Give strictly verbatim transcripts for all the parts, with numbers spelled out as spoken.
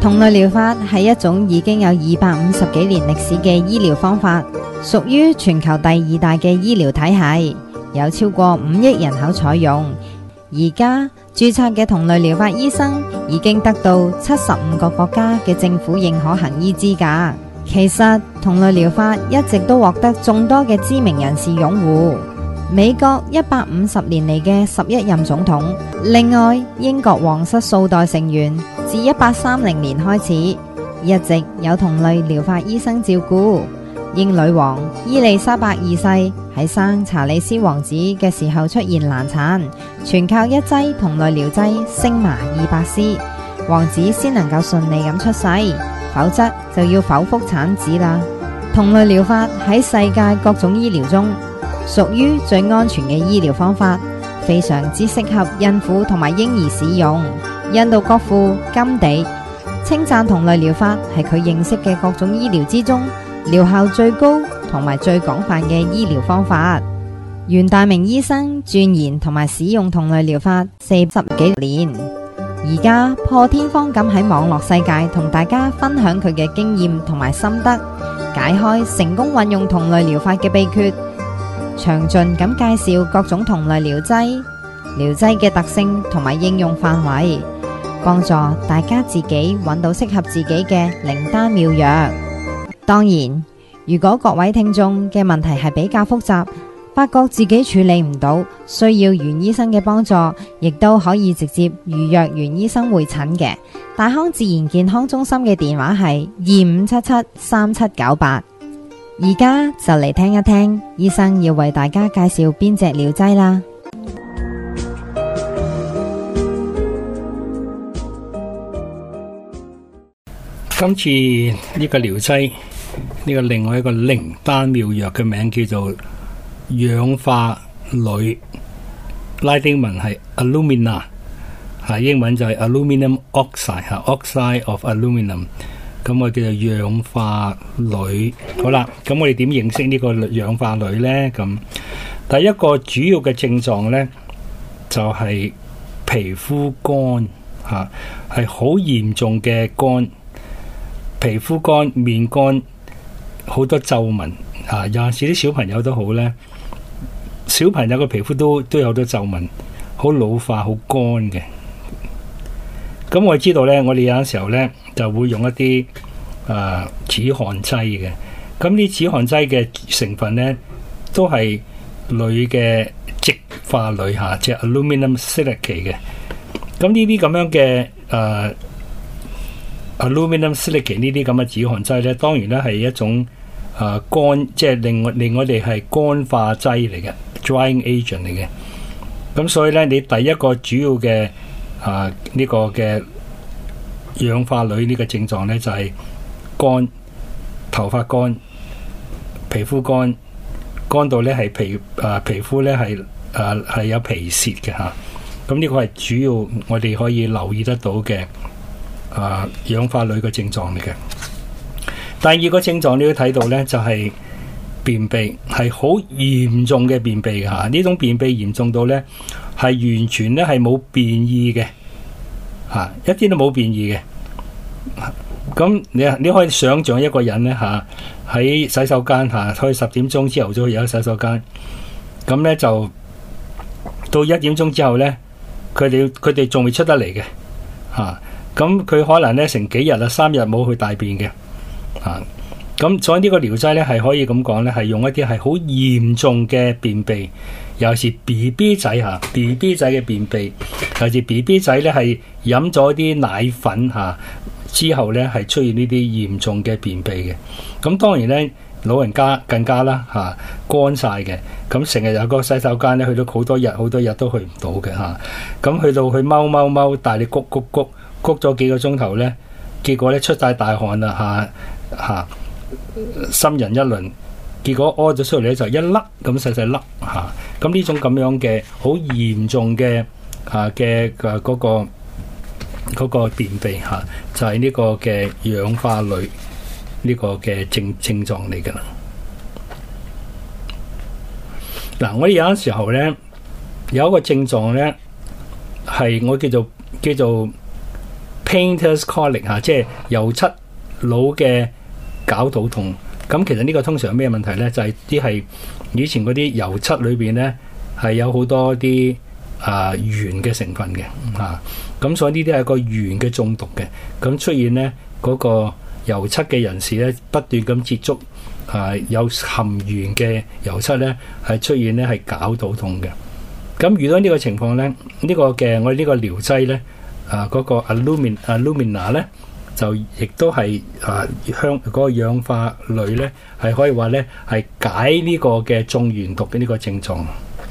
同類療法係一種已經有二百五十幾年歷史嘅醫療方法，屬於全球第二大嘅醫療體系，有超過五億人口採用。而家註冊嘅同類療法醫生已經得到七十五個國家嘅政府認可行醫資格。其實同類療法一直都獲得眾多嘅知名人士擁護。美國一百五十年嚟嘅十一任總統，另外英國皇室數代成員自一八三零年開始一直有同類療法醫生照顧。英女王伊麗莎白二世喺生查理斯王子嘅時候出現難產，全靠一劑同類療劑星麻二百絲，王子先能夠順利咁出世，否則就要剖腹產子啦。同類療法喺世界各種醫療中屬於最安全嘅醫療方法，非常之適合孕婦同埋嬰兒使用。印度國父甘地稱讚同類療法係佢認識嘅各種醫療之中療效最高同埋最廣泛嘅醫療方法。袁大明醫生鑽研同埋使用同類療法四十幾年，而家破天荒咁喺網絡世界同大家分享佢嘅經驗同埋心得，解開成功運用同類療法嘅秘訣，詳盡咁介紹各種同類療劑、療劑嘅特性同埋應用範圍，幫助大家自己揾到適合自己嘅靈丹妙藥。當然，如果各位聽眾嘅問題係比較複雜，發覺自己處理唔到，需要袁醫生嘅幫助，亦都可以直接預約袁醫生會診嘅。大康自然健康中心嘅電話係二五七七三七九八。而家就嚟聽一聽醫生要為大家介紹邊隻療劑啦。 今次呢個療劑，呢個另外一個靈丹妙藥嘅名叫做氧化鋁，拉丁文係 alumina， 英文就係 aluminum oxide， oxide of aluminum， 咁我叫做氧化鋁。好啦，咁我哋點認識呢個氧化鋁呢？咁第一個主要嘅症狀呢，就係、是、皮膚乾，吓係好嚴重嘅乾。皮膚乾、面乾，好多皺紋啊！有陣時啲小朋友都好咧，小朋友嘅皮膚都都有好多皺紋，好老化、好乾嘅。咁我知道咧，我哋有陣時候咧就會用一啲啊止汗劑嘅。咁啲止汗劑嘅成分咧都係鋁嘅矽化鋁嚇，即係 aluminum silicate 嘅。咁呢啲咁樣嘅誒。Aluminum silicate 呢啲咁嘅止汗劑咧，當然咧係一種啊乾，即係令我令我哋係乾化劑嚟嘅 ，drying agent 嚟嘅。咁所以咧，你第一個主要嘅啊呢個嘅氧化鋁呢個症狀咧，就係乾，頭髮乾，皮膚乾，乾到咧係皮啊皮膚咧係啊係有皮屑嘅吓。咁呢個係主要我哋可以留意得到嘅。啊，氧化鋁嘅症狀嚟嘅。第二個症狀你要睇到呢，就係、是、便秘，係好嚴重嘅便秘吓。呢種便秘嚴重到呢，係完全呢係冇便意嘅，吓、啊、一啲都冇便意嘅。咁、啊、你你可以想象一個人呢，吓喺洗手間吓，可以十點鐘之後就有洗手間，咁呢，就到一點鐘之後呢，佢哋佢哋仲未出得嚟嘅，吓、啊。咁佢可能咧成幾日啊，三日冇去大便嘅，啊，咁所以呢個療劑咧係可以咁講咧，係用一啲係好嚴重嘅便秘，尤其是 B B 仔吓 ，B B 仔嘅便秘，尤其是 B B 仔咧係飲咗啲奶粉吓、啊、之後咧係出現呢啲嚴重嘅便秘嘅。咁當然咧老人家更加啦吓，乾晒嘅，咁成日有個洗手間咧去到好多日，好多日都去唔到嘅吓，咁、啊、去到去踎踎踎，大力谷谷谷。谷咗幾個鐘頭呢，結果咧出晒大汗啦嚇嚇，心人一輪，結果屙咗出嚟咧就一粒咁細細粒嚇，咁呢種咁樣嘅好嚴重嘅嚇嘅嘅嗰個嗰個便秘嚇，就係呢個嘅氧化鋁呢個嘅症症狀嚟㗎啦。嗱，我哋有陣時候咧有一個症狀咧係我叫做叫做。 painter's colic 嚇，即係油漆佬嘅絞肚痛。咁其實呢個通常咩問題咧？就係啲係以前嗰啲油漆裏邊咧係有好多啲啊鉛嘅成分嘅嚇，咁、啊、所以呢啲係個鉛嘅中毒嘅。咁出現咧嗰、那個油漆嘅人士咧不斷咁接觸啊有含鉛嘅油漆咧，係出現咧係絞肚痛嘅。咁遇到呢個情況咧，呢、這個嘅我哋呢個療劑咧啊嗰、那個 alumina alumina 咧。就亦都係啊香嗰個氧化鋁咧，係可以話咧係解呢個嘅中鉛毒嘅呢個症狀。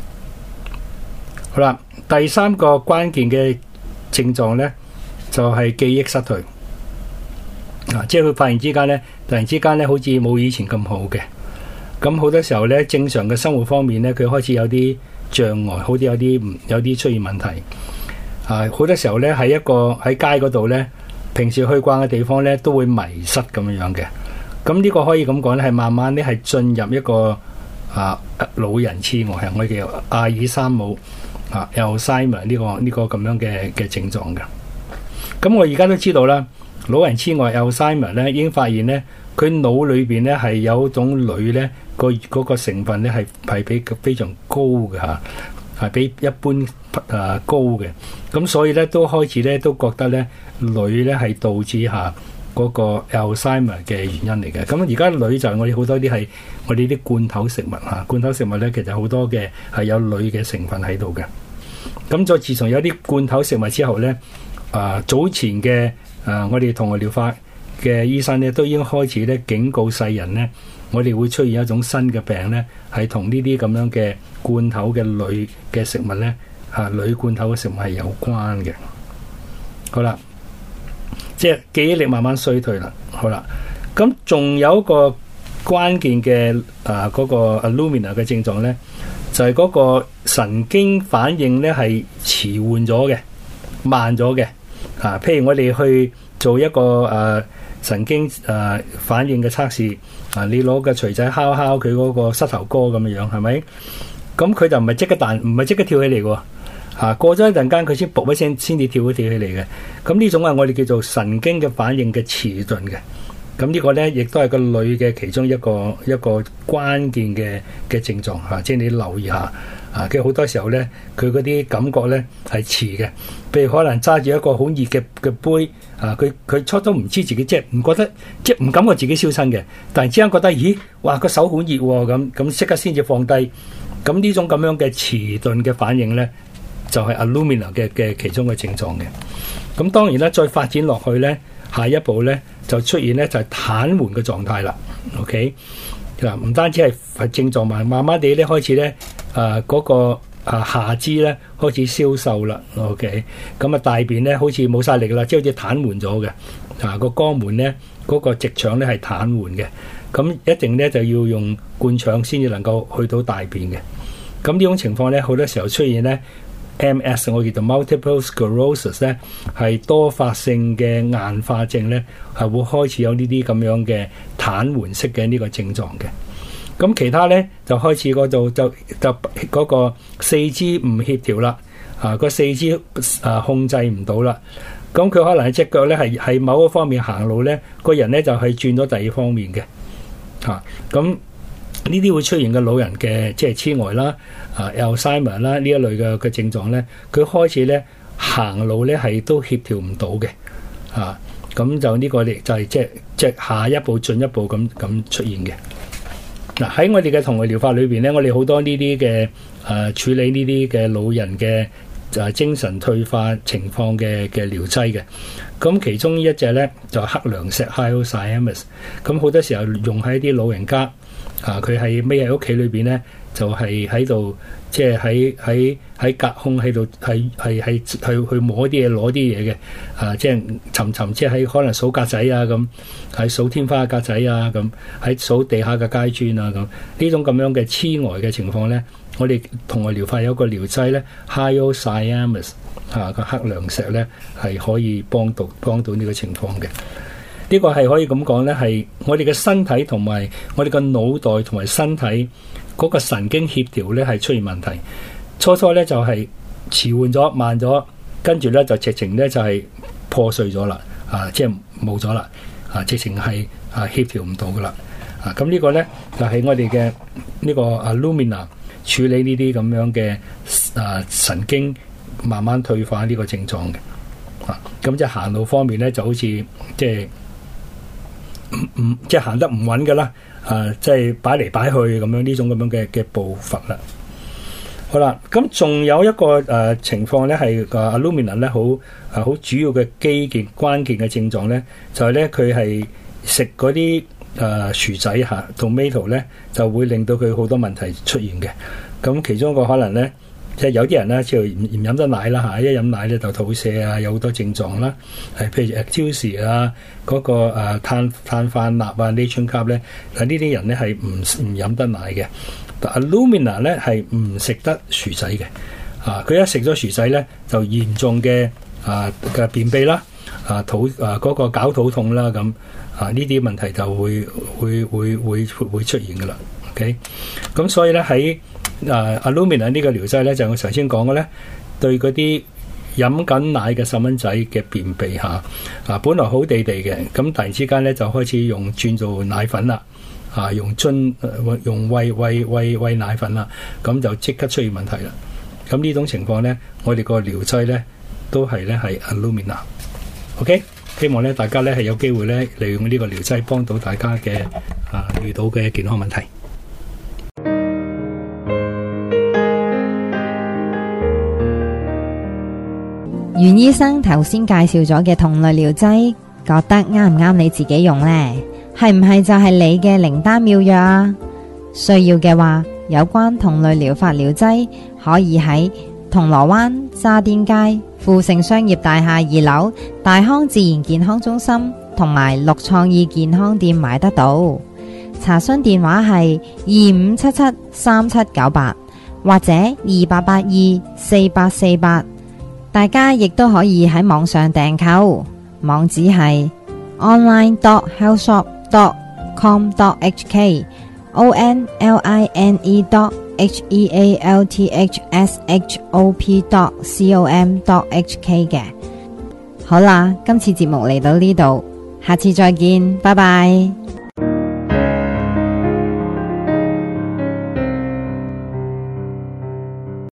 好啦，第三個關鍵嘅症狀咧就係、是、記憶失退啊，即係佢發現之間咧，突然之間咧好似冇以前咁好嘅。咁好多時候咧，正常嘅生活方面咧，佢開始有啲障礙，好啲有啲唔有啲出現問題啊。好多時候咧喺一個喺街嗰度咧。平時去慣嘅地方咧，都會迷失咁樣樣嘅。咁呢個可以咁講咧，係慢慢咧係進入一個啊老人痴呆，係我哋叫阿爾山姆啊 Alzheimer 呢個呢個咁樣嘅嘅症狀嘅。咁我而家都知道啦，老人痴呆 Alzheimer 咧已經發現咧，佢腦裏邊咧係有種鋁咧個嗰個成分咧係係比非常高嘅嚇。係比一般誒、呃、高嘅，咁所以咧都開始咧都覺得咧鋁咧係導致下嗰個 Alzheimer 嘅原因嚟嘅。咁而家鋁就係我哋好多啲係我哋啲罐頭食物嚇，罐頭食物咧其實好多嘅係有鋁嘅成分喺度嘅。咁再自從有啲罐頭食物之後咧，啊、呃、早前嘅誒、呃、我哋同我療法嘅醫生咧都已經開始咧警告世人咧，我哋會出現一種新嘅病咧，係同呢啲咁樣嘅罐頭嘅鋁嘅食物咧，嚇鋁罐頭嘅食物係有關嘅。好啦，即係記憶力慢慢衰退啦。好啦，咁仲有一個關鍵嘅啊嗰個 alumina 嘅症狀咧，就係嗰個神經反應咧係遲緩咗嘅，慢咗嘅。啊，譬如我哋去做一個誒神經誒反應嘅測試，啊，你攞個錘仔敲敲佢嗰個膝頭哥咁樣樣，係咪？咁佢就唔係即刻彈，唔係即刻跳起嚟嘅。啊，過咗一陣間佢先噗一聲先至跳一跳起嚟嘅。咁呢種係我哋叫做神經嘅反應嘅遲鈍嘅。咁呢個咧亦都係個鋁嘅其中一個一個關鍵嘅嘅症狀嚇，即係你留意下。啊，其實好多時候咧，佢嗰啲感覺咧係遲嘅。譬如可能揸住一個好熱嘅嘅杯，啊，佢佢初都唔知自己即係唔覺得，即係唔感覺自己燒親嘅。突然之間覺得，咦，哇個手好熱喎，咁咁即刻先至放低。咁呢種咁樣嘅遲鈍嘅反應咧，就係 alumina 嘅嘅其中嘅症狀嘅。咁當然啦，再發展落去咧，下一步咧就出現咧就係癱瘓嘅狀態啦。OK。嗱，唔單止係係症狀慢，慢慢地咧開始咧，啊嗰個啊下肢咧開始消瘦啦。OK，咁啊大便咧好似冇晒力啦，即係好似癱瘓咗嘅。啊個肛門咧嗰個直腸咧係癱瘓嘅，咁一定咧就要用灌腸先至能夠去到大便嘅。咁呢種情況咧好多時候出現咧 M S， 我叫做 multiple sclerosis 咧，係多發性嘅硬化症咧，係會開始有呢啲咁樣嘅癱瘓式嘅呢個症狀嘅。咁其他咧就開始嗰度就就嗰個四肢唔協調啦，啊個四肢啊控制唔到啦。咁佢可能係隻腳咧係係某一方面行路咧，個人咧就係轉咗第二方面嘅。嚇咁呢啲會出現嘅老人嘅即係痴呆啦。啊 Alzheimer 啦呢一類嘅嘅症狀咧，佢開始咧行路咧係都協調唔到嘅，啊咁就呢個咧就係即係即係下一步進一步咁咁出現嘅。嗱喺我哋嘅同類療法裏邊咧，我哋好多呢啲嘅誒處理呢啲嘅老人嘅就係精神退化情況嘅嘅療劑嘅。咁其中一隻咧就係黑良石 Hyoscyamus， 咁好多時候用喺啲老人家啊，佢係孭喺屋企裏邊咧。就係喺度，即係喺喺喺隔空喺度，係係係去去摸啲嘢攞啲嘢嘅，啊！即係尋尋，即係喺可能數格仔啊咁，喺數天花嘅格仔啊咁，喺數地下嘅階磚啊咁，呢種咁樣嘅痴呆嘅情況咧，我哋同外療法有個療劑咧 Hyoscyamus 啊個黑良石咧係可以幫到幫到呢個情況嘅。呢個係可以咁講咧，係我哋嘅身體同埋我哋嘅腦袋同埋身體。嗰個神經協調咧係出現問題，初初咧就係遲緩咗、慢咗，跟住咧就直情咧就係破碎咗啦，啊，即係冇咗啦，啊，直情係啊協調唔到噶啦，啊，咁呢個咧就係、是、我哋嘅呢個 Illumina 處理呢啲咁樣嘅啊神經慢慢退化呢個症狀嘅，啊，咁即係行路方面咧就好似即係唔唔即係行得唔穩噶啦，啊，即係擺嚟擺去咁樣呢種咁樣嘅嘅步伐啦。好啦，咁仲有一個誒、呃、情況咧，係誒 Illumina 咧好誒好主要嘅基建關鍵嘅症狀咧，就係咧佢係食嗰啲誒薯仔嚇 tomato 咧，就會令到佢好多問題出現嘅。咁其中一個可能咧，即係有啲人咧，即係唔唔飲得奶啦嚇，一飲奶咧就肚瀉啊，有好多症狀啦。係譬如 lactose 啊，嗰、那個誒碳碳化鈉啊 natron carb 咧，嗱呢啲人咧係唔唔飲得奶嘅。但 Illumina 咧係唔食得薯仔嘅，啊佢一食咗薯仔咧就嚴重嘅啊嘅便秘啦，啊肚啊嗰、那個絞肚痛啦咁，啊呢啲問題就會會會會會出現噶啦 ，OK， 咁所以咧喺啊 Illumina 呢個療劑咧就我頭先講嘅咧，對嗰啲飲緊奶嘅細蚊仔嘅便秘嚇，啊本來好地地嘅，咁突然之間咧就開始用轉做奶粉啦。啊！用樽、呃、用餵餵餵餵奶粉啦，咁就即刻出現問題啦。咁呢種情況咧，我哋個療劑咧都係咧係 Illumina。OK， 希望咧大家咧係有機會咧利用呢個療劑幫到大家嘅啊遇到嘅健康問題。 袁醫生頭先介紹咗嘅同類療劑，覺得啱唔啱你自己用呢？係唔係就係你嘅靈丹妙藥啊？需要嘅話，有關同類療法療劑可以喺銅鑼灣渣甸街富盛商業大廈二樓大康自然健康中心同埋綠創意健康店買得到。查詢電話係二五七七三七九八或者二八八二四八四八。大家亦都可以喺網上訂購，網址係 online dot health shop dot com dot h k o n l i n e dot h e a l t h s h o p dot com dot h k 嘅。好啦，今次節目嚟到呢度，下次再見，拜拜。